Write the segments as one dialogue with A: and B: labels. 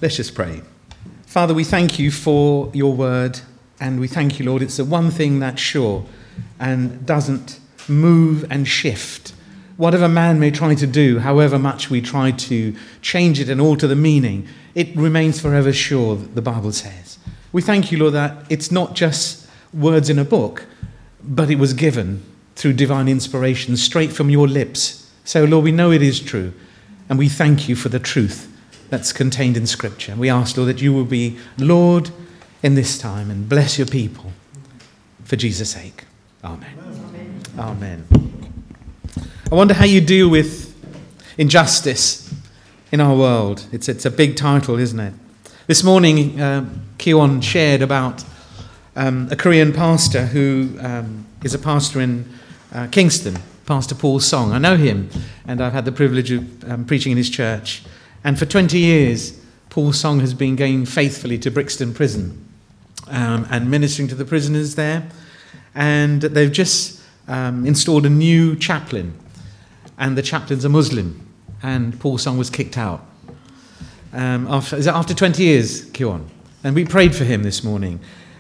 A: Let's just pray. Father, we thank you for your word, and we thank you, Lord. It's the one thing that's sure and doesn't move and shift. Whatever man may try to do, however much we try to change it and alter the meaning, it remains forever sure, the Bible says. We thank you, Lord, that it's not just words in a book, but it was given through divine inspiration straight from your lips. So, Lord, we know it is true, and we thank you for the truth that's contained in Scripture. We ask, Lord, that you will be Lord in this time and bless your people for Jesus' sake. Amen. Amen. I wonder how you deal with injustice in our world. It's a big title, isn't it? This morning, Kion shared about a Korean pastor who is a pastor in Kingston, Pastor Paul Song. I know him, and I've had the privilege of preaching in his church. And for 20 years, Paul Song has been going faithfully to Brixton Prison and ministering to the prisoners there. And they've just installed a new chaplain, and the chaplain's a Muslim, and Paul Song was kicked out. After 20 years, Kion? And we prayed for him this morning.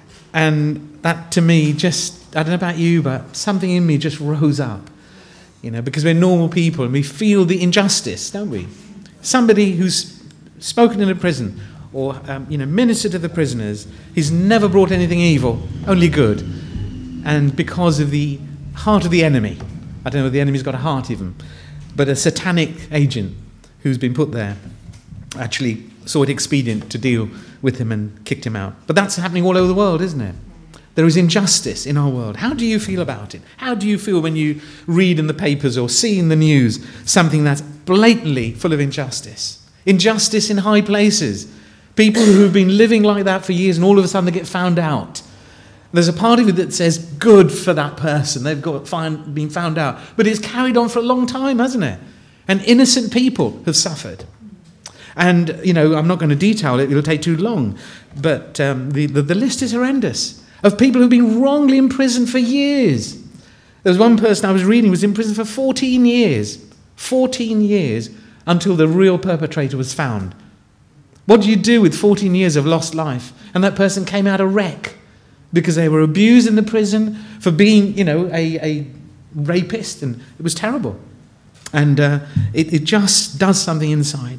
A: And that to me just, I don't know about you, but something in me just rose up. Because we're normal people and we feel the injustice, don't we? Somebody who's spoken in a prison or, ministered to the prisoners, he's never brought anything evil, only good. And because of the heart of the enemy, I don't know if the enemy's got a heart even, but a satanic agent who's been put there actually saw it expedient to deal with him and kicked him out. But that's happening all over the world, isn't it? There is injustice in our world. How do you feel about it? How do you feel when you read in the papers or see in the news something that's blatantly full of injustice? Injustice in high places. People who've been living like that for years and all of a sudden they get found out. There's a part of it that says good for that person. They've been found out. But it's carried on for a long time, hasn't it? And innocent people have suffered. And, I'm not going to detail it. It'll take too long. But the list is horrendous of people who've been wrongly imprisoned for years. There was one person I was reading was in prison for 14 years. 14 years until the real perpetrator was found. What do you do with 14 years of lost life? And that person came out a wreck because they were abused in the prison for being, a rapist. And it was terrible. And it just does something inside.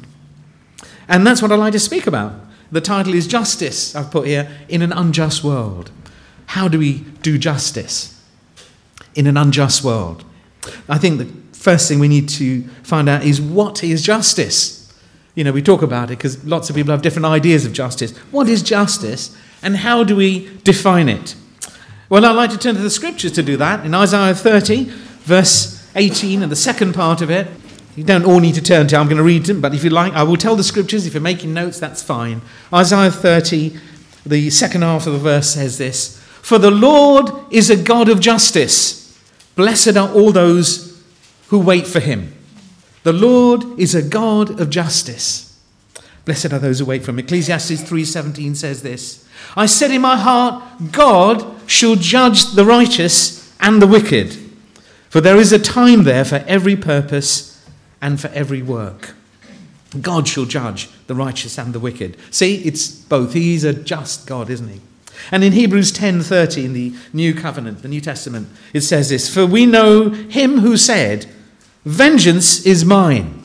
A: And that's what I like to speak about. The title is Justice, I've put here, in an unjust world. How do we do justice in an unjust world? I think the first thing we need to find out is what is justice? We talk about it because lots of people have different ideas of justice. What is justice and how do we define it? Well, I'd like to turn to the scriptures to do that. In Isaiah 30, verse 18, and the second part of it, you don't all need to turn to, I'm going to read them, but if you like, I will tell the scriptures. If you're making notes, that's fine. Isaiah 30, the second half of the verse says this: "For the Lord is a God of justice. Blessed are all those who wait for him." The Lord is a God of justice. Blessed are those who wait for him. Ecclesiastes 3:17 says this: "I said in my heart, God shall judge the righteous and the wicked. For there is a time there for every purpose and for every work." God shall judge the righteous and the wicked. See, it's both. He's a just God, isn't he? And in Hebrews 10:30 in the New Covenant, the New Testament, it says this: "For we know him who said, 'Vengeance is mine.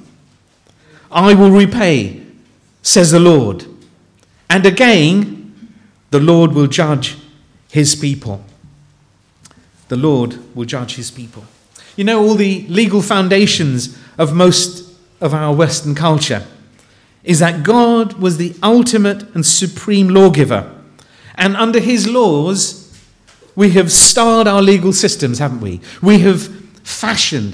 A: I will repay, says the Lord.' And again, the Lord will judge his people." The Lord will judge his people. All the legal foundations of most of our Western culture is that God was the ultimate and supreme lawgiver. And under his laws, we have starred our legal systems, haven't we? We have fashioned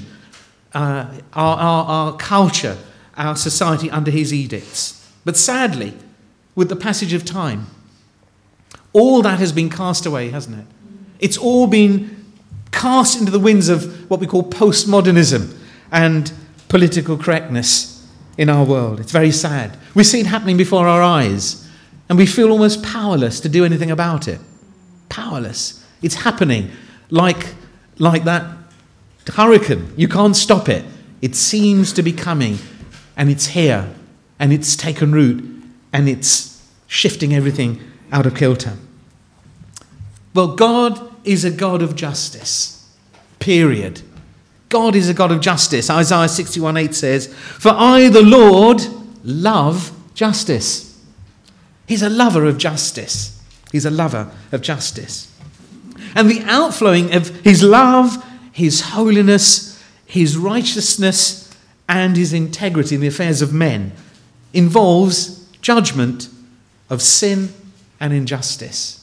A: our culture, our society under his edicts. But sadly, with the passage of time, all that has been cast away, hasn't it? It's all been cast into the winds of what we call postmodernism and political correctness in our world. It's very sad. We see it happening before our eyes, and we feel almost powerless to do anything about it. Powerless. It's happening like that hurricane. You can't stop it. It seems to be coming, and it's here, and it's taken root, and it's shifting everything out of kilter. Well, God is a God of justice, period. God is a God of justice. Isaiah 61:8 says, "For I, the Lord, love justice." He's a lover of justice. He's a lover of justice. And the outflowing of his love, his holiness, his righteousness, and his integrity in the affairs of men involves judgment of sin and injustice.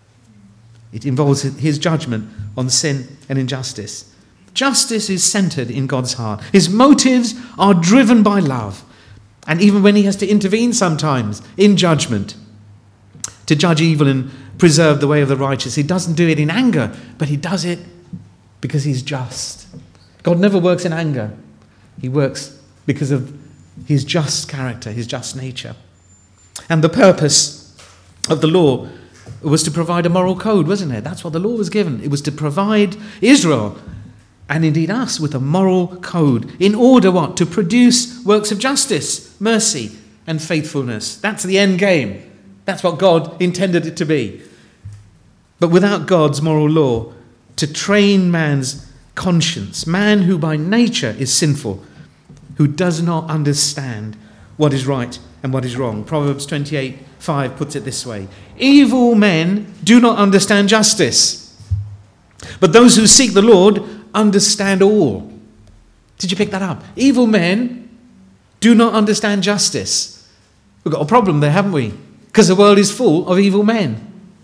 A: It involves his judgment on sin and injustice. Justice is centered in God's heart. His motives are driven by love. And even when he has to intervene sometimes in judgment, to judge evil and preserve the way of the righteous, he doesn't do it in anger, but he does it because he's just. God never works in anger. He works because of his just character, his just nature. And the purpose of the law was to provide a moral code, wasn't it? That's what the law was given. It was to provide Israel, and indeed us, with a moral code in order what? To produce works of justice, mercy, and faithfulness. That's the end game. That's what God intended it to be. But without God's moral law to train man's conscience, man who by nature is sinful, who does not understand what is right and what is wrong. Proverbs 28:5 puts it this way: "Evil men do not understand justice, but those who seek the Lord understand all." Did you pick that up? Evil men do not understand justice. We've got a problem there, haven't we? Because the world is full of evil men.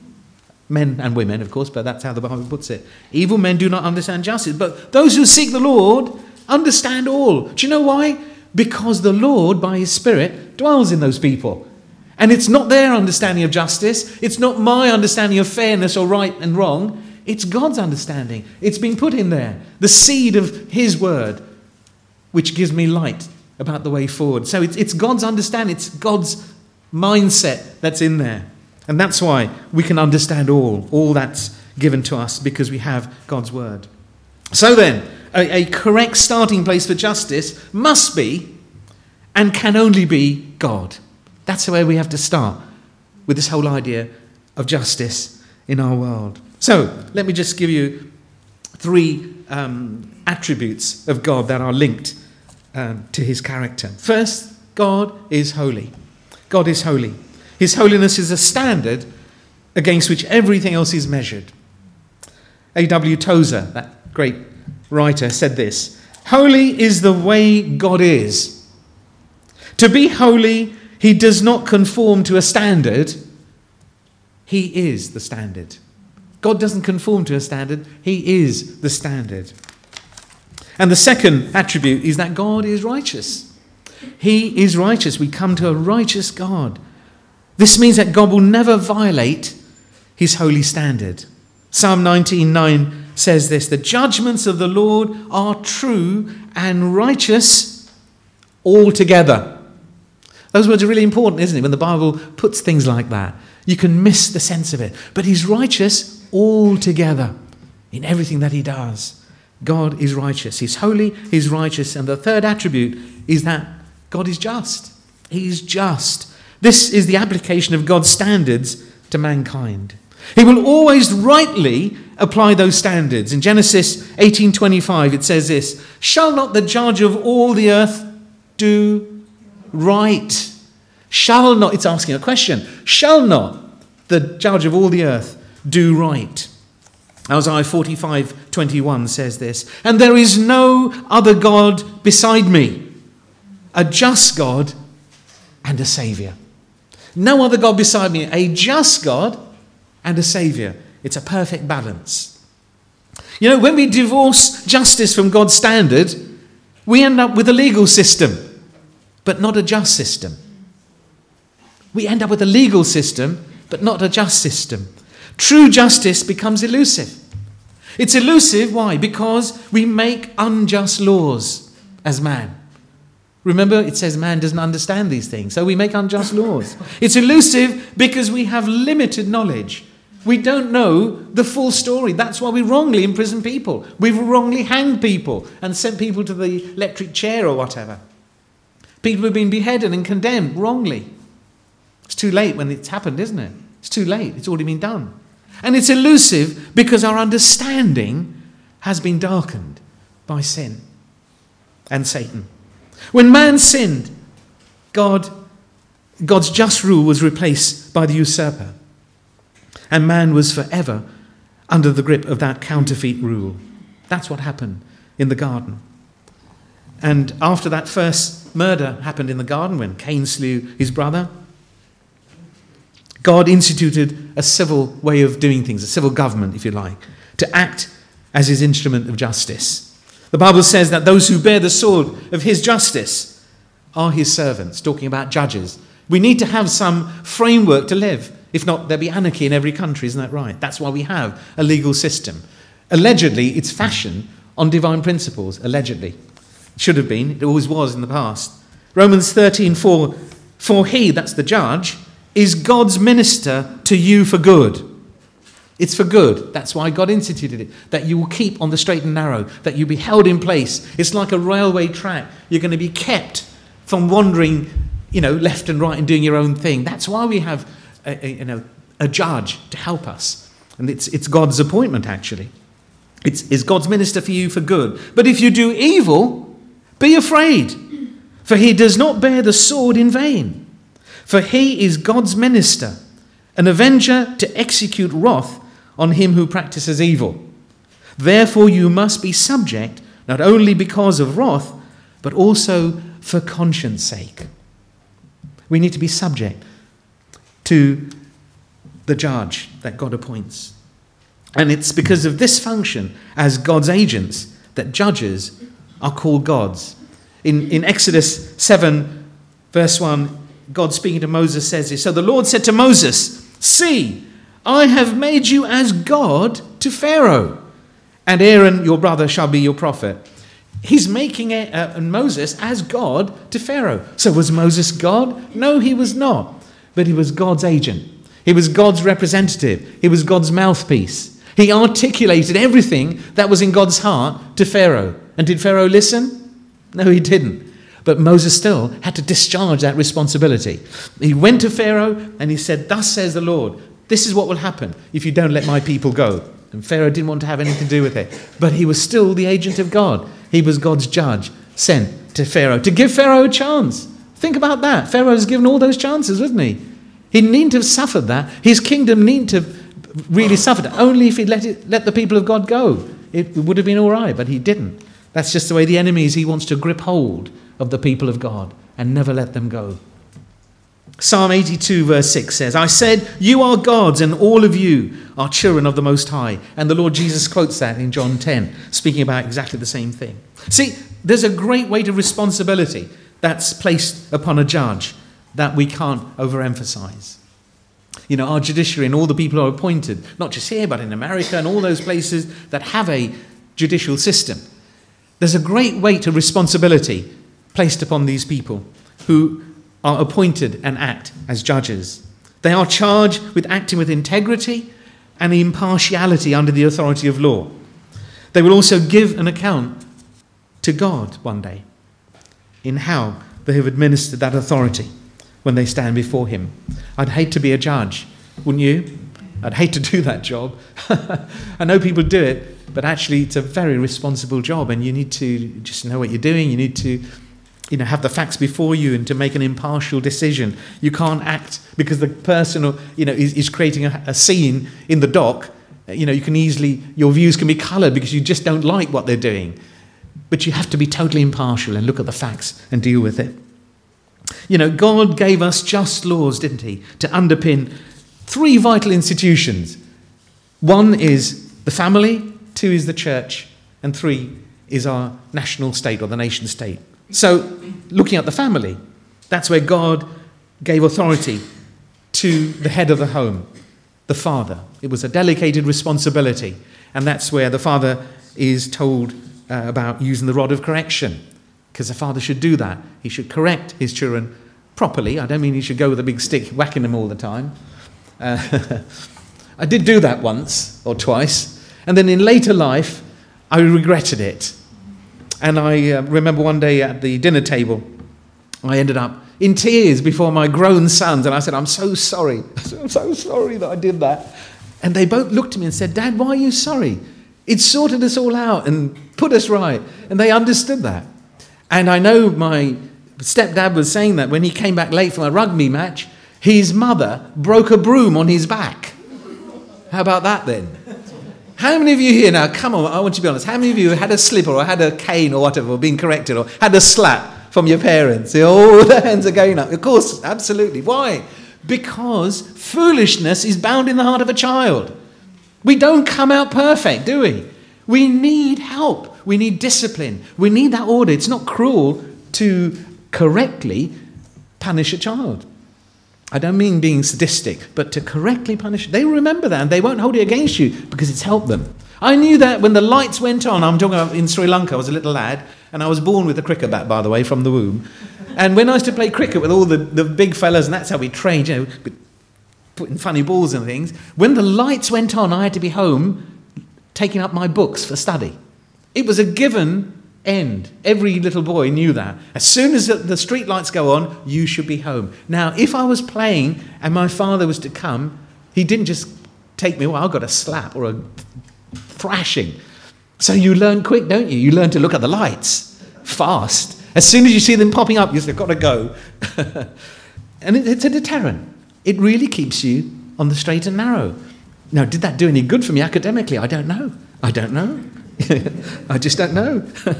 A: Men and women, of course, but that's how the Bible puts it. Evil men do not understand justice, but those who seek the Lord understand all. Do you know why? Because the Lord, by his Spirit, dwells in those people. And it's not their understanding of justice. It's not my understanding of fairness or right and wrong. It's God's understanding. It's been put in there. The seed of his word, which gives me light about the way forward. So it's God's understanding. It's God's mindset that's in there. And that's why we can understand all that's given to us, because we have God's word. So then, a correct starting place for justice must be and can only be God. That's where we have to start with this whole idea of justice in our world. So, let me just give you 3 attributes of God that are linked to his character. First, God is holy. God is holy. His holiness is a standard against which everything else is measured. A.W. Tozer, that great writer, said this: "Holy is the way God is. To be holy, he does not conform to a standard. He is the standard." God doesn't conform to a standard. He is the standard. And the second attribute is that God is righteous. He is righteous. We come to a righteous God. This means that God will never violate his holy standard. Psalm 19:9 says this: "The judgments of the Lord are true and righteous altogether." Those words are really important, isn't it? When the Bible puts things like that, you can miss the sense of it. But he's righteous altogether in everything that he does. God is righteous. He's holy, he's righteous. And the third attribute is that God is just. He's just. This is the application of God's standards to mankind. He will always rightly apply those standards. In Genesis 18:25 it says this: "Shall not the judge of all the earth do right?" Shall not, it's asking a question, shall not the judge of all the earth do right? Isaiah 45:21 says this: "And there is no other God beside me, a just God and a Saviour." No other God beside me, a just God and a Saviour. It's a perfect balance. You know, when we divorce justice from God's standard, we end up with a legal system, but not a just system. We end up with a legal system, but not a just system. True justice becomes elusive. It's elusive, why? Because we make unjust laws as man. Remember, it says man doesn't understand these things, so we make unjust laws. It's elusive because we have limited knowledge. We don't know the full story. That's why we wrongly imprison people. We've wrongly hanged people and sent people to the electric chair or whatever. People have been beheaded and condemned wrongly. It's too late when it's happened, isn't it? It's too late. It's already been done. And it's elusive because our understanding has been darkened by sin and Satan. When man sinned, God's just rule was replaced by the usurper. And man was forever under the grip of that counterfeit rule. That's what happened in the garden. And after that first murder happened in the garden, when Cain slew his brother, God instituted a civil way of doing things, a civil government, if you like, to act as his instrument of justice. The Bible says that those who bear the sword of his justice are his servants, talking about judges. We need to have some framework to live. If not, there'll be anarchy in every country, isn't that right? That's why we have a legal system. Allegedly, it's fashioned on divine principles, allegedly. It should have been, it always was in the past. Romans 13:4, for he, that's the judge, is God's minister to you for good. It's for good. That's why God instituted it, that you will keep on the straight and narrow, that you be held in place. It's like a railway track. You're going to be kept from wandering, left and right and doing your own thing. That's why we have a judge to help us. And it's God's appointment, actually. It's God's minister for you for good. But if you do evil, be afraid, for he does not bear the sword in vain. For he is God's minister, an avenger to execute wrath on him who practices evil. Therefore you must be subject, not only because of wrath, but also for conscience sake. We need to be subject to the judge that God appoints. And it's because of this function as God's agents that judges are called gods. In Exodus 7, verse 1, God speaking to Moses says this, so the Lord said to Moses, see, I have made you as God to Pharaoh, and Aaron your brother shall be your prophet. He's making Moses as God to Pharaoh. So was Moses God? No, he was not. But he was God's agent. He was God's representative. He was God's mouthpiece. He articulated everything that was in God's heart to Pharaoh. And did Pharaoh listen? No, he didn't. But Moses still had to discharge that responsibility. He went to Pharaoh and he said, thus says the Lord, this is what will happen if you don't let my people go. And Pharaoh didn't want to have anything to do with it. But he was still the agent of God. He was God's judge sent to Pharaoh to give Pharaoh a chance. Think about that. Pharaoh was given all those chances, wasn't he? He needn't have suffered that. His kingdom needn't have really suffered it. Only if he'd let the people of God go. It would have been all right, but he didn't. That's just the way the enemy is. He wants to grip hold of the people of God and never let them go. Psalm 82 verse 6 says, I said, you are gods and all of you are children of the Most High. And the Lord Jesus quotes that in John 10, speaking about exactly the same thing. See, there's a great weight of responsibility that's placed upon a judge that we can't overemphasize. Our judiciary and all the people who are appointed, not just here, but in America and all those places that have a judicial system. There's a great weight of responsibility placed upon these people who are appointed and act as judges. They are charged with acting with integrity and impartiality under the authority of law. They will also give an account to God one day in how they have administered that authority when they stand before him. I'd hate to be a judge, wouldn't you? I'd hate to do that job. I know people do it, but actually it's a very responsible job, and you need to just know what you're doing. You need to have the facts before you and to make an impartial decision. You can't act because the person is creating a scene in the dock. You can easily, your views can be coloured because you just don't like what they're doing. But you have to be totally impartial and look at the facts and deal with it. God gave us just laws, didn't he, to underpin 3 vital institutions. 1 is the family, 2 is the church, and 3 is our national state or the nation state. So, looking at the family, that's where God gave authority to the head of the home, the father. It was a delegated responsibility, and that's where the father is told about using the rod of correction, because the father should do that. He should correct his children properly. I don't mean he should go with a big stick whacking them all the time. I did do that once or twice, and then in later life, I regretted it. And I remember one day at the dinner table, I ended up in tears before my grown sons, and I said, I'm so sorry. I'm so sorry that I did that. And they both looked at me and said, Dad, why are you sorry? It sorted us all out and put us right. And they understood that. And I know my stepdad was saying that when he came back late from a rugby match, his mother broke a broom on his back. How about that then? How many of you here now, come on, I want you to be honest, how many of you had a slipper or had a cane or whatever, or been corrected, or had a slap from your parents? Oh, the hands are going up. Of course, absolutely. Why? Because foolishness is bound in the heart of a child. We don't come out perfect, do we? We need help. We need discipline. We need that order. It's not cruel to correctly punish a child. I don't mean being sadistic, but to correctly punish. They remember that and they won't hold it against you because it's helped them. I knew that when the lights went on. I'm talking about in Sri Lanka. I was a little lad and I was born with a cricket bat, by the way, from the womb. And when I used to play cricket with all the big fellas, and that's how we trained, you know, putting funny balls and things, when the lights went on, I had to be home taking up my books for study. It was a given end. Every little boy knew that. As soon as the street lights go on, you should be home. Now, if I was playing and my father was to come, he didn't just take me, well, I got a slap or a thrashing. So you learn quick, don't you? You learn to look at the lights fast. As soon as you see them popping up, you say, I've got to go. And it's a deterrent. It really keeps you on the straight and narrow. Now, did that do any good for me academically? I don't know. I just don't know.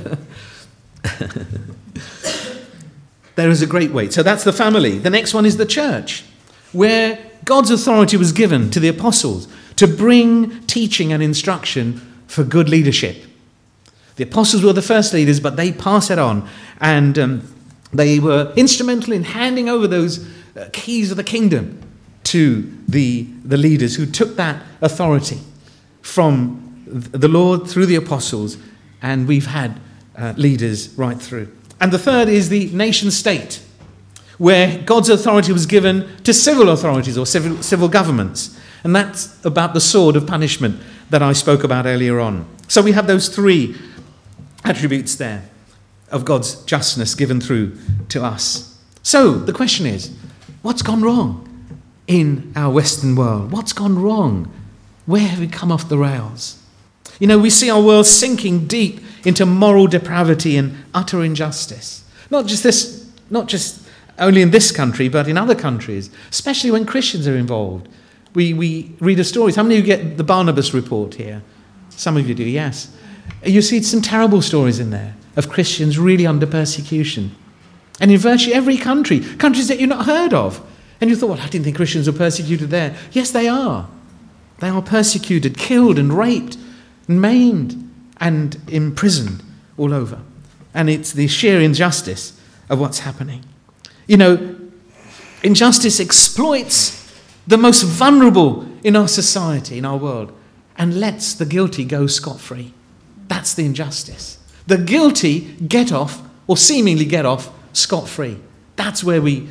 A: There is a great weight. So that's the family. The next one is the church, where God's authority was given to the apostles to bring teaching and instruction for good leadership. The apostles were the first leaders, but they passed it on. And they were instrumental in handing over those keys of the kingdom to the leaders who took that authority from the Lord through the apostles. And we've had leaders right through. And the third is the nation state, where God's authority was given to civil authorities or civil governments. And that's about the sword of punishment that I spoke about earlier on. So we have those three attributes there of God's justness given through to us. So the question is, what's gone wrong in our Western world? What's gone wrong? Where have we come off the rails? You know, we see our world sinking deep into moral depravity and utter injustice. Not just only in this country, but in other countries, especially when Christians are involved. We read the stories. How many of you get the Barnabas report here? Some of you do, yes. You see some terrible stories in there of Christians really under persecution. And in virtually every country, countries that you've not heard of. And you thought, well, I didn't think Christians were persecuted there. Yes, they are. They are persecuted, killed and raped and maimed and imprisoned all over. And it's the sheer injustice of what's happening. You know, injustice exploits the most vulnerable in our society, in our world, and lets the guilty go scot-free. That's the injustice. The guilty get off, or seemingly get off, scot-free. That's where we,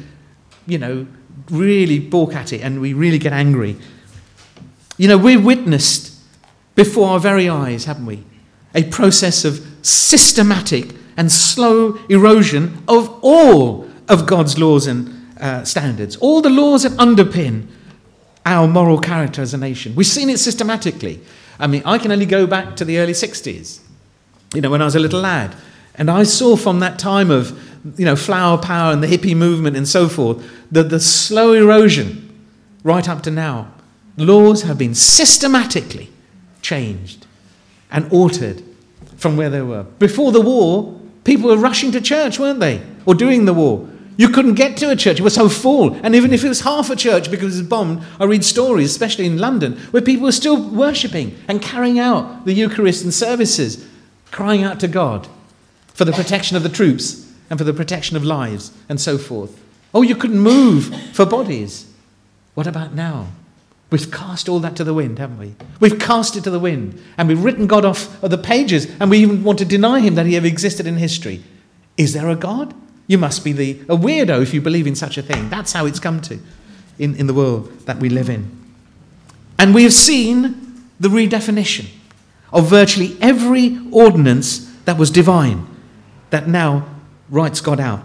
A: really balk at it and we really get angry. You know, we've witnessed before our very eyes, haven't we, a process of systematic and slow erosion of all of God's laws and standards, all the laws that underpin our moral character as a nation. We've seen it systematically. I mean, I can only go back to the early 60s, when I was a little lad. And I saw from that time of, flower power and the hippie movement and so forth, the slow erosion right up to now. Laws have been systematically changed and altered from where they were. Before the war, people were rushing to church, weren't they? Or during the war. You couldn't get to a church, it was so full. And even if it was half a church because it was bombed, I read stories, especially in London, where people were still worshipping and carrying out the Eucharist and services, crying out to God for the protection of the troops and for the protection of lives and so forth. Oh, you couldn't move for bodies. What about now? We've cast all that to the wind, haven't we? We've cast it to the wind and we've written God off of the pages and we even want to deny him that he ever existed in history. Is there a God? You must be a weirdo if you believe in such a thing. That's how it's come to in the world that we live in. And we have seen the redefinition of virtually every ordinance that was divine, that now writes God out.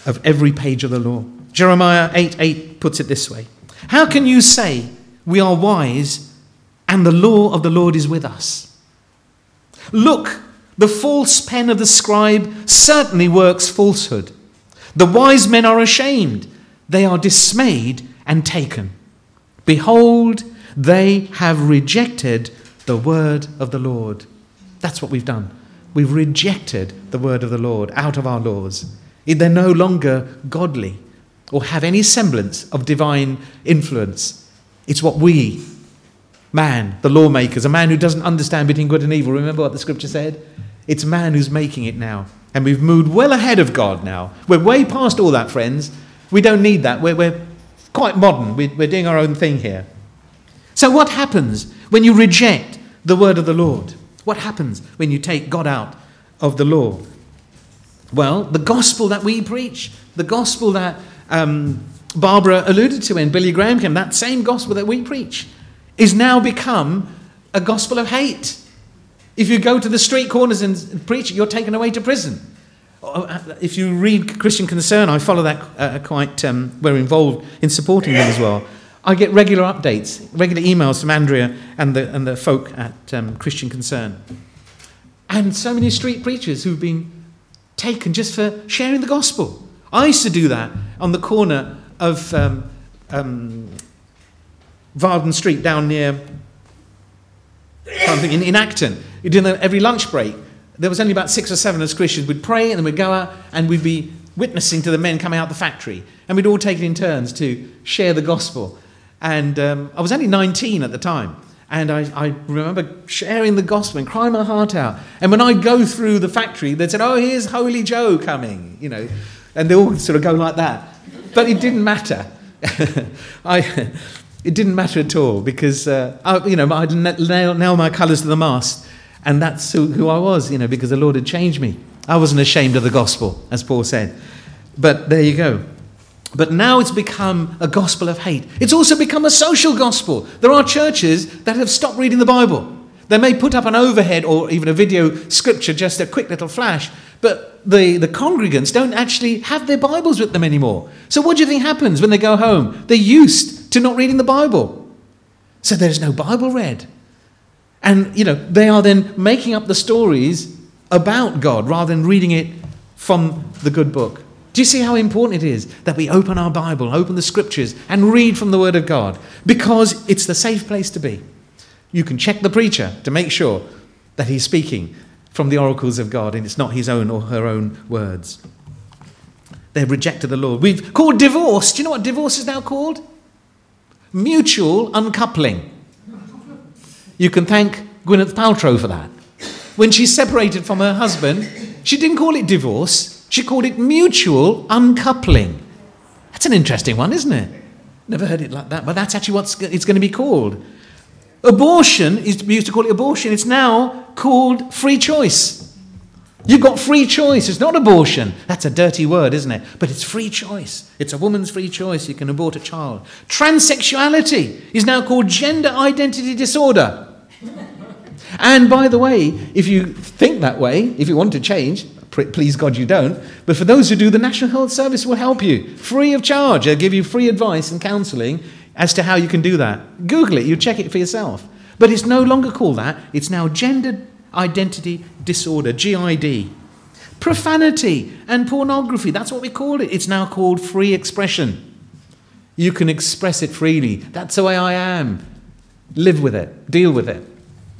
A: of every page of the law. Jeremiah 8:8 puts it this way. How can you say we are wise and the law of the Lord is with us? Look, the false pen of the scribe certainly works falsehood. The wise men are ashamed. They are dismayed and taken. Behold, they have rejected the word of the Lord. That's what we've done. We've rejected the word of the Lord out of our laws. They're no longer godly or have any semblance of divine influence. It's what we, man, the lawmakers, a man who doesn't understand between good and evil. Remember what the scripture said? It's man who's making it now. And we've moved well ahead of God now. We're way past all that, friends. We don't need that. We're quite modern. We're doing our own thing here. So what happens when you reject the word of the Lord? What happens when you take God out of the law? Well, the gospel that we preach, the gospel that Barbara alluded to when Billy Graham came, that same gospel that we preach, is now become a gospel of hate. If you go to the street corners and preach it, you're taken away to prison. If you read Christian Concern, I follow that quite, we're involved in supporting them as well. I get regular updates, regular emails from Andrea and the folk at Christian Concern. And so many street preachers who've been taken just for sharing the gospel. I used to do that on the corner of Varden Street down near, in Acton. You do that every lunch break. There was only about 6 or 7 of us Christians. We'd pray and then we'd go out and we'd be witnessing to the men coming out the factory. And we'd all take it in turns to share the gospel. And I was only 19 at the time. And I remember sharing the gospel and crying my heart out. And when I'd go through the factory, they'd say, oh, here's Holy Joe coming, you know. And they all sort of go like that. But it didn't matter. It didn't matter at all because, I'd nail my colours to the mast. And that's who I was, because the Lord had changed me. I wasn't ashamed of the gospel, as Paul said. But there you go. But now it's become a gospel of hate. It's also become a social gospel. There are churches that have stopped reading the Bible. They may put up an overhead or even a video scripture, just a quick little flash, but the congregants don't actually have their Bibles with them anymore. So what do you think happens when they go home? They're used to not reading the Bible. So there's no Bible read. And, they are then making up the stories about God rather than reading it from the good book. Do you see how important it is that we open our Bible, open the scriptures and read from the Word of God? Because it's the safe place to be. You can check the preacher to make sure that he's speaking from the oracles of God and it's not his own or her own words. They've rejected the Lord. We've called divorce. Do you know what divorce is now called? Mutual uncoupling. You can thank Gwyneth Paltrow for that. When she separated from her husband, she didn't call it divorce. She called it mutual uncoupling. That's an interesting one, isn't it? Never heard it like that, but that's actually what it's going to be called. Abortion, we used to call it abortion. It's now called free choice. You've got free choice. It's not abortion. That's a dirty word, isn't it? But it's free choice. It's a woman's free choice. You can abort a child. Transsexuality is now called gender identity disorder. And by the way, if you think that way, if you want to change, please God you don't, but for those who do, the National Health Service will help you free of charge. They'll give you free advice and counselling as to how you can do that. Google it, you check it for yourself. But it's no longer called that. It's now gender identity disorder, GID. Profanity and pornography, that's what we call it. It's now called free expression. You can express it freely. That's the way I am. Live with it. Deal with it.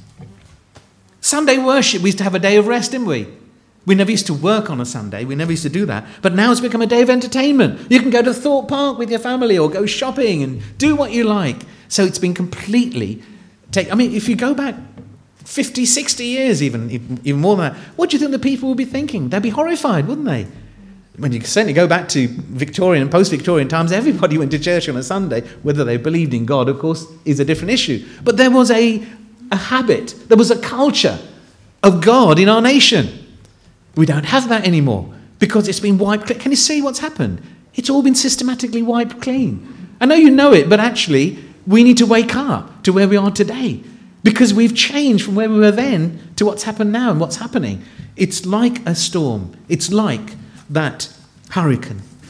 A: Sunday worship, we used to have a day of rest, didn't we? We never used to work on a Sunday. We never used to do that. But now it's become a day of entertainment. You can go to Thorpe Park with your family or go shopping and do what you like. So it's been completely... if you go back 50, 60 years, even more than that, what do you think the people would be thinking? They'd be horrified, wouldn't they? When you certainly go back to Victorian and post-Victorian times, everybody went to church on a Sunday. Whether they believed in God, of course, is a different issue. But there was a habit, there was a culture of God in our nation. We don't have that anymore because it's been wiped clean. Can you see what's happened? It's all been systematically wiped clean. I know you know it, but actually we need to wake up to where we are today because we've changed from where we were then to what's happened now and what's happening. It's like a storm. It's like that hurricane.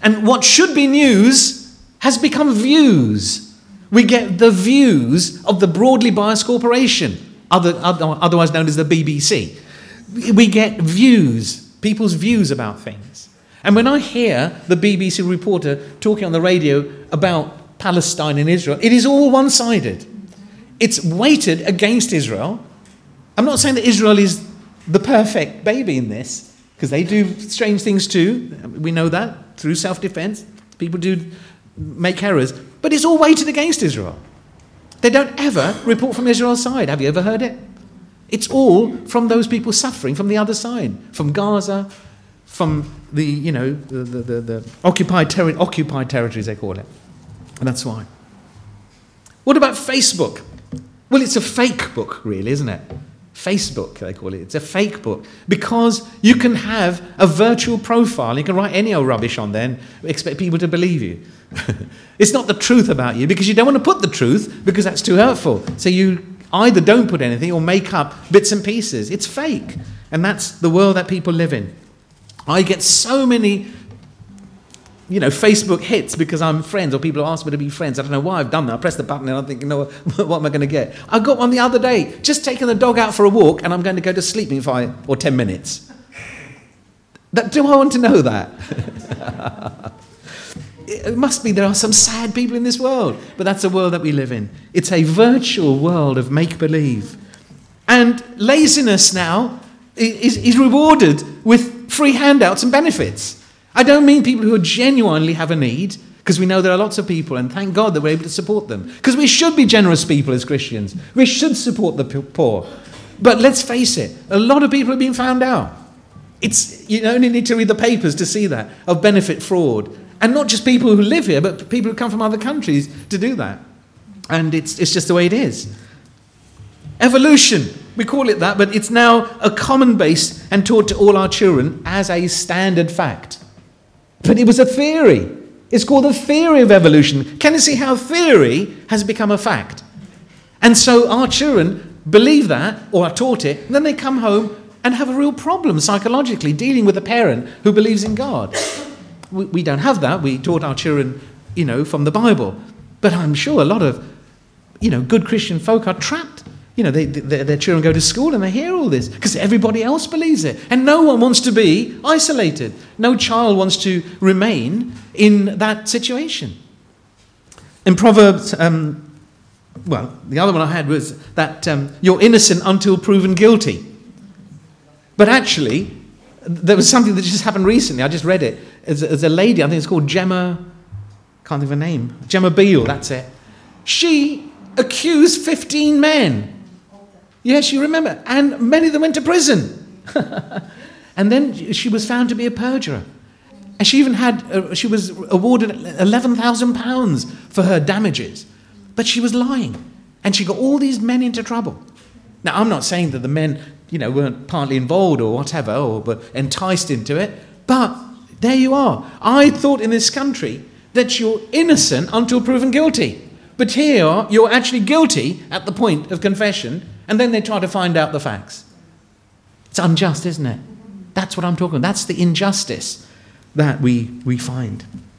A: And what should be news has become views. We get the views of the broadly biased corporation, otherwise known as the BBC. We get views, people's views about things. And when I hear the BBC reporter talking on the radio about Palestine and Israel, it is all one-sided. It's weighted against Israel. I'm not saying that Israel is the perfect baby in this, because they do strange things too. We know that through self-defense. People do make errors. But it's all weighted against Israel. They don't ever report from Israel's side. Have you ever heard it? It's all from those people suffering from the other side, from Gaza, from the occupied territories, they call it. And that's why. What about Facebook? Well, it's a fake book, really, isn't it? Facebook, they call it. It's a fake book because you can have a virtual profile. You can write any old rubbish on there and expect people to believe you. It's not the truth about you because you don't want to put the truth because that's too hurtful. So you either don't put anything or make up bits and pieces. It's fake. And that's the world that people live in. I get so many, Facebook hits because I'm friends or people ask me to be friends. I don't know why I've done that. I press the button and I'm thinking, no, what am I going to get? I got one the other day, just taking the dog out for a walk and I'm going to go to sleep in 5 or 10 minutes. Do I want to know that? It must be there are some sad people in this world, but that's the world that we live in. It's a virtual world of make-believe. And laziness now is rewarded with free handouts and benefits. I don't mean people who genuinely have a need, because we know there are lots of people, and thank God that we're able to support them. Because we should be generous people as Christians. We should support the poor. But let's face it, a lot of people have been found out. You only need to read the papers to see that, of benefit fraud. And not just people who live here, but people who come from other countries to do that. And it's just the way it is. Evolution, we call it that, but it's now a common base and taught to all our children as a standard fact. But it was a theory. It's called the theory of evolution. Can you see how theory has become a fact? And so our children believe that, or are taught it, and then they come home and have a real problem psychologically dealing with a parent who believes in God. We don't have that. We taught our children, from the Bible. But I'm sure a lot of, good Christian folk are trapped. Their children go to school and they hear all this because everybody else believes it. And no one wants to be isolated. No child wants to remain in that situation. In Proverbs, the other one I had was that you're innocent until proven guilty. But actually, there was something that just happened recently. I just read it. As a lady, I think it's called Gemma, can't think of her name. Gemma Beale, that's it. She accused 15 men. Yes, you remember. And many of them went to prison. And then she was found to be a perjurer. And she even she was awarded £11,000 for her damages. But she was lying. And she got all these men into trouble. Now, I'm not saying that the men, weren't partly involved or whatever, or were enticed into it. But there you are. I thought in this country that you're innocent until proven guilty. But here, you're actually guilty at the point of confession, and then they try to find out the facts. It's unjust, isn't it? That's what I'm talking about. That's the injustice that we find.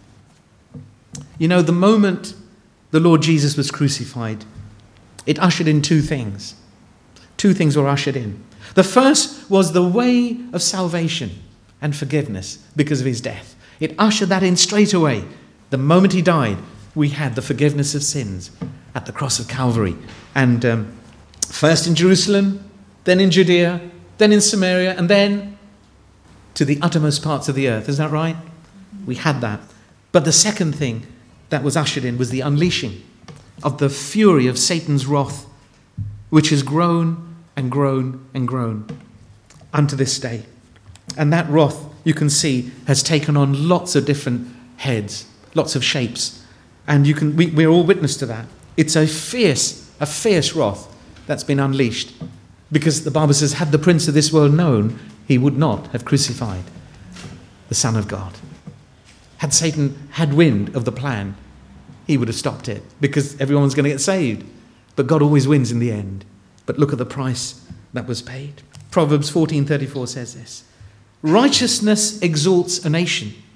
A: The moment the Lord Jesus was crucified, it ushered in two things. Two things were ushered in. The first was the way of salvation and forgiveness because of his death. It ushered that in straight away. The moment he died, we had the forgiveness of sins at the cross of Calvary. And first in Jerusalem, then in Judea, then in Samaria, and then to the uttermost parts of the earth. Is that right? We had that. But the second thing that was ushered in was the unleashing of the fury of Satan's wrath, which has grown and grown and grown unto this day. And that wrath, you can see, has taken on lots of different heads, lots of shapes. And we're all witness to that. It's a fierce wrath that's been unleashed. Because the Bible says, had the prince of this world known, he would not have crucified the Son of God. Had Satan had wind of the plan, he would have stopped it. Because everyone's going to get saved. But God always wins in the end. But look at the price that was paid. Proverbs 14:34 says this. Righteousness exalts a nation,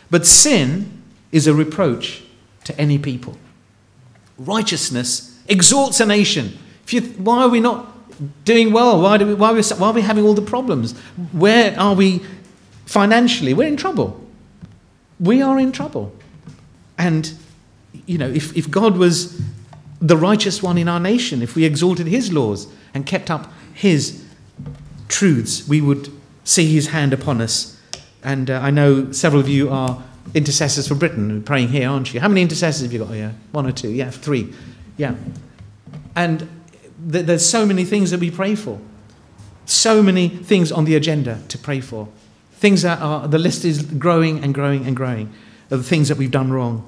A: But sin is a reproach to any people. Righteousness exalts a nation. Why are we not doing well? Why are we having all the problems? Where are we financially? We're in trouble. We are in trouble. And, if God was the righteous one in our nation, if we exalted his laws and kept up his truths, we would see his hand upon us. And I know several of you are intercessors for Britain, praying here, aren't you? How many intercessors have you got here? 1 or 2? Yeah, 3. Yeah. And there's so many things that we pray for. So many things on the agenda to pray for. Things that the list is growing and growing and growing of the things that we've done wrong.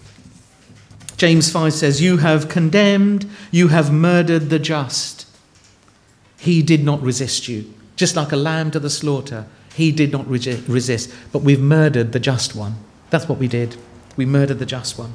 A: James 5 says, you have condemned, you have murdered the just. He did not resist you. Just like a lamb to the slaughter, he did not resist. But we've murdered the just one. That's what we did. We murdered the just one.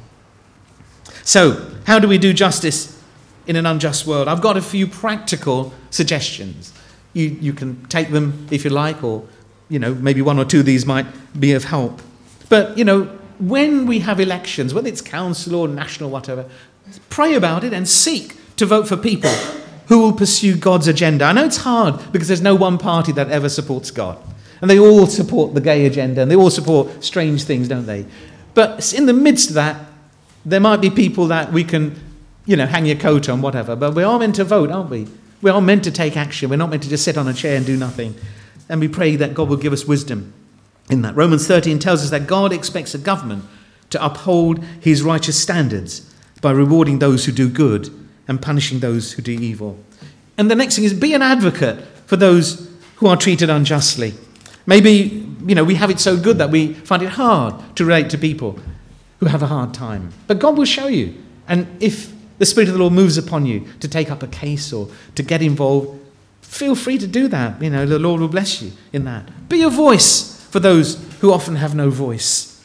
A: So, how do we do justice in an unjust world? I've got a few practical suggestions. You can take them if you like, or maybe 1 or 2 of these might be of help. But when we have elections, whether it's council or national, whatever, pray about it and seek to vote for people who will pursue God's agenda. I know it's hard because there's no one party that ever supports God. And they all support the gay agenda and they all support strange things, don't they? But in the midst of that, there might be people that we can, hang your coat on, whatever. But we are meant to vote, aren't we? We are meant to take action. We're not meant to just sit on a chair and do nothing. And we pray that God will give us wisdom in that. Romans 13 tells us that God expects a government to uphold his righteous standards by rewarding those who do good and punishing those who do evil. And the next thing is be an advocate for those who are treated unjustly. Maybe, we have it so good that we find it hard to relate to people who have a hard time. But God will show you. And if the Spirit of the Lord moves upon you to take up a case or to get involved, feel free to do that. The Lord will bless you in that. Be a voice for those who often have no voice.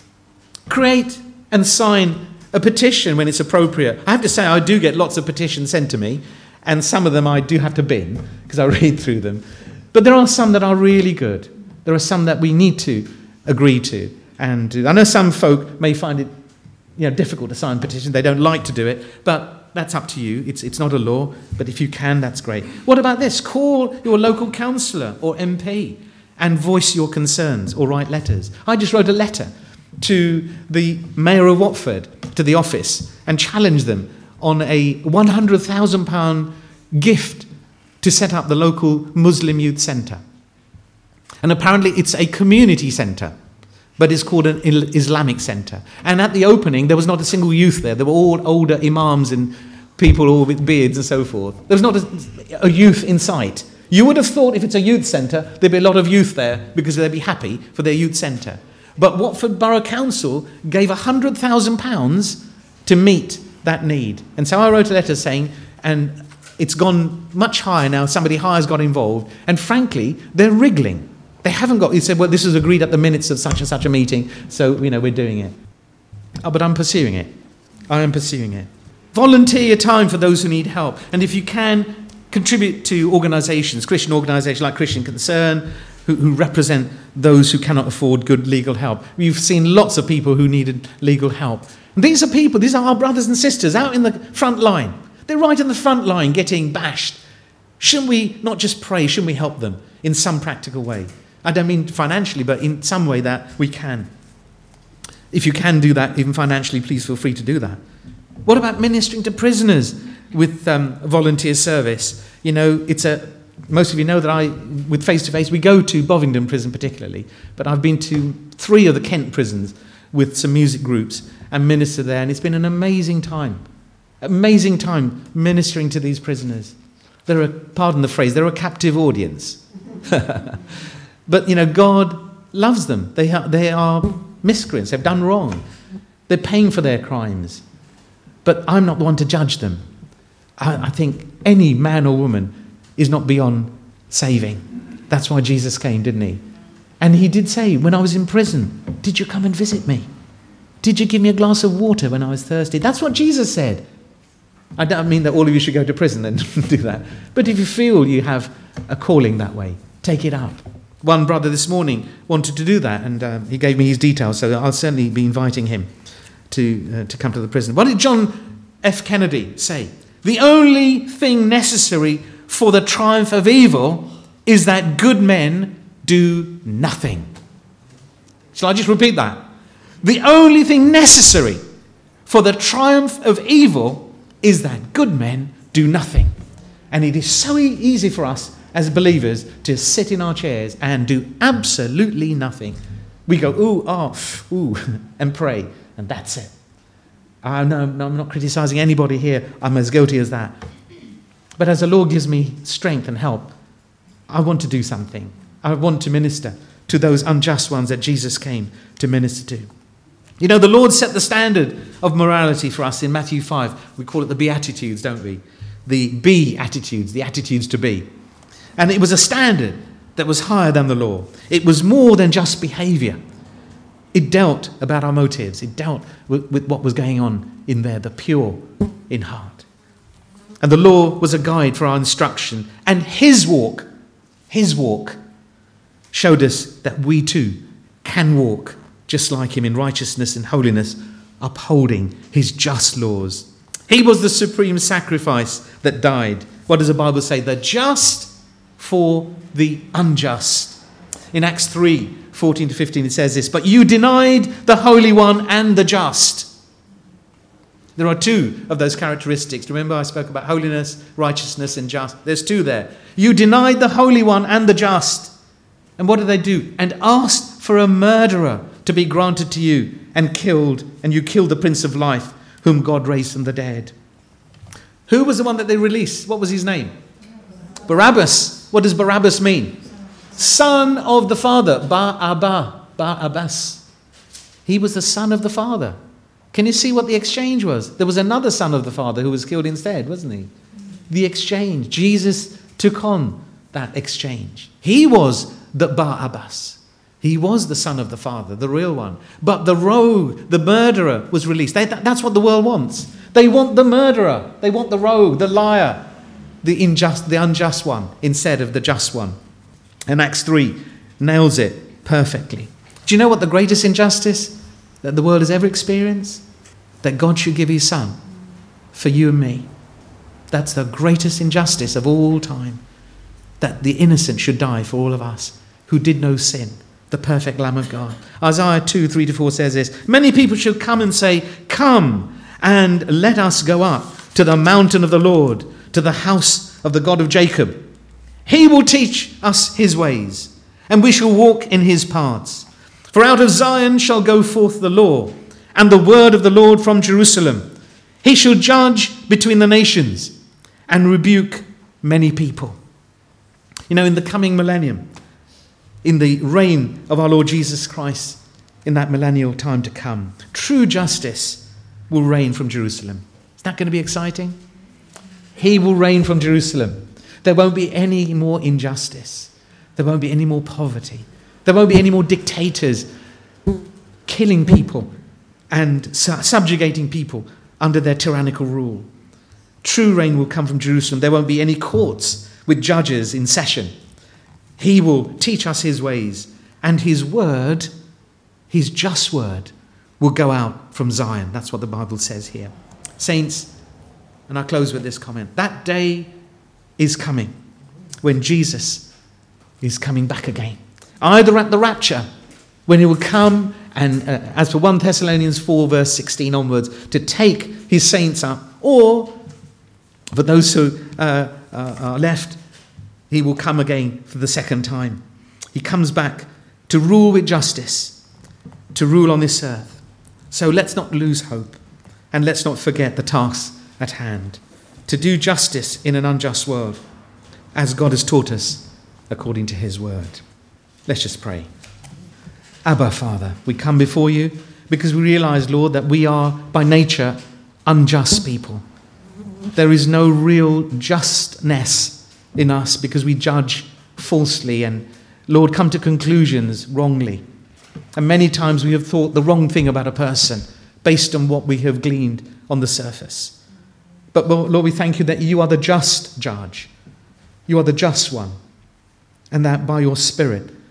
A: Create and sign a petition when it's appropriate. I have to say, I do get lots of petitions sent to me, and some of them I do have to bin because I read through them. But there are some that are really good. There are some that we need to agree to. And I know some folk may find it difficult to sign petitions. They don't like to do it, but that's up to you. It's not a law, but if you can, that's great. What about this? Call your local councillor or MP and voice your concerns or write letters. I just wrote a letter to the Mayor of Watford, to the office, and challenged them on a £100,000 gift to set up the local Muslim Youth Centre. And apparently it's a community centre, but it's called an Islamic centre. And at the opening, there was not a single youth there. They were all older imams and people all with beards and so forth. There was not a youth in sight. You would have thought if it's a youth centre, there'd be a lot of youth there because they'd be happy for their youth centre. But Watford Borough Council gave £100,000 to meet that need. And so I wrote a letter saying, and it's gone much higher now, somebody higher's got involved, and frankly, they're wriggling. They haven't got, he said, well, this was agreed at the minutes of such and such a meeting, so, we're doing it. Oh, but I'm pursuing it. I am pursuing it. Volunteer your time for those who need help. And if you can, contribute to organisations, Christian organisations like Christian Concern, who represent those who cannot afford good legal help. We've seen lots of people who needed legal help. And these are our brothers and sisters out in the front line. They're right in the front line getting bashed. Shouldn't we not just pray? Shouldn't we help them in some practical way? I don't mean financially, but in some way that we can. If you can do that, even financially, please feel free to do that. What about ministering to prisoners with volunteer service? Most of you know that with Face to Face, we go to Bovingdon Prison particularly, but I've been to 3 of the Kent prisons with some music groups and minister there, and it's been an amazing time ministering to these prisoners. Pardon the phrase, they're a captive audience. But, God loves them. They are miscreants. They've done wrong. They're paying for their crimes. But I'm not the one to judge them. I think any man or woman is not beyond saving. That's why Jesus came, didn't he? And he did say, when I was in prison, did you come and visit me? Did you give me a glass of water when I was thirsty? That's what Jesus said. I don't mean that all of you should go to prison and do that. But if you feel you have a calling that way, take it up. One brother this morning wanted to do that, and he gave me his details, so I'll certainly be inviting him to come to the prison. What did John F. Kennedy say? The only thing necessary for the triumph of evil is that good men do nothing. Shall I just repeat that? The only thing necessary for the triumph of evil is that good men do nothing. And it is so easy for us as believers to sit in our chairs and do absolutely nothing. We go, ooh, and pray, and that's it. No, I'm not criticizing anybody here. I'm as guilty as that. But as the Lord gives me strength and help, I want to do something. I want to minister to those unjust ones that Jesus came to minister to. You know, the Lord set the standard of morality for us in Matthew 5. We call it the Beatitudes, don't we? The be attitudes, the attitudes to be. And it was a standard that was higher than the law. It was more than just behavior. It dealt about our motives. It dealt with what was going on in there, the pure in heart. And the law was a guide for our instruction. And his walk showed us that we too can walk just like him in righteousness and holiness, upholding his just laws. He was the supreme sacrifice that died. What does the Bible say? The just for the unjust. In Acts 3:14-15 it says this, but you denied the Holy One and the just. There are two of those characteristics. Remember I spoke about holiness, righteousness and just. There's two there. You denied the Holy One and the just. And what did they do? And asked for a murderer to be granted to you, and you killed the Prince of Life, whom God raised from the dead. Who was the one that they released? What was his name? Barabbas. What does Barabbas mean? Son of the Father. Barabbas. He was the son of the Father. Can you see what the exchange was? There was another son of the Father who was killed instead, wasn't he? The exchange. Jesus took on that exchange. He was the Barabbas. He was the son of the Father, the real one. But the rogue, the murderer, was released. That's what the world wants. They want the murderer. They want the rogue, the liar, the unjust one instead of the just one. And Acts 3 nails it perfectly. Do you know what the greatest injustice that the world has ever experienced? That God should give his son for you and me. That's the greatest injustice of all time. That the innocent should die for all of us who did no sin. The perfect Lamb of God. Isaiah 2:3-4 says this, many people should come and say, come and let us go up to the mountain of the Lord, to the house of the God of Jacob. He will teach us his ways, and we shall walk in his paths. For out of Zion shall go forth the law, and the word of the Lord from Jerusalem. He shall judge between the nations, and rebuke many people. You know, in the coming millennium, in the reign of our Lord Jesus Christ, in that millennial time to come, true justice will reign from Jerusalem. Is that going to be exciting? He will reign from Jerusalem. There won't be any more injustice. There won't be any more poverty. There won't be any more dictators killing people and subjugating people under their tyrannical rule. True reign will come from Jerusalem. There won't be any courts with judges in session. He will teach us his ways, and his word, his just word, will go out from Zion. That's what the Bible says here. Saints, and I'll close with this comment. That day is coming when Jesus is coming back again. Either at the rapture, when he will come and, as for 1 Thessalonians 4 verse 16 onwards, to take his saints up, or for those who are left, he will come again for the second time. He comes back to rule with justice, to rule on this earth. So let's not lose hope, and let's not forget the task at hand, to do justice in an unjust world, as God has taught us according to his word. Let's just pray. Abba, Father, we come before you because we realize, Lord, that we are by nature unjust people. There is no real justness in us because we judge falsely and, Lord, come to conclusions wrongly. And many times we have thought the wrong thing about a person based on what we have gleaned on the surface. But Lord, we thank you that you are the just judge. You are the just one. And that by your Spirit,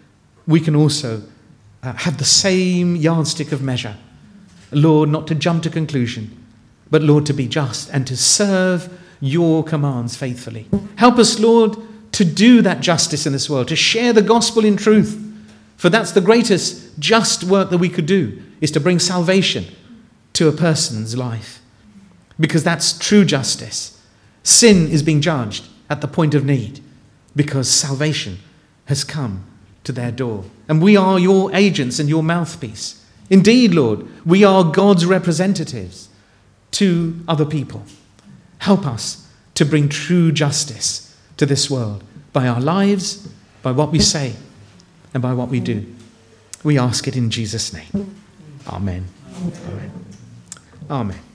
A: we can also have the same yardstick of measure. Lord, not to jump to conclusion, but Lord, to be just and to serve your commands faithfully. Help us, Lord, to do that justice in this world, to share the gospel in truth. For that's the greatest just work that we could do, is to bring salvation to a person's life. Because that's true justice. Sin is being judged at the point of need because salvation has come to their door. And we are your agents and your mouthpiece. Indeed, Lord, we are God's representatives to other people. Help us to bring true justice to this world by our lives, by what we say, and by what we do. We ask it in Jesus' name. Amen. Amen. Amen.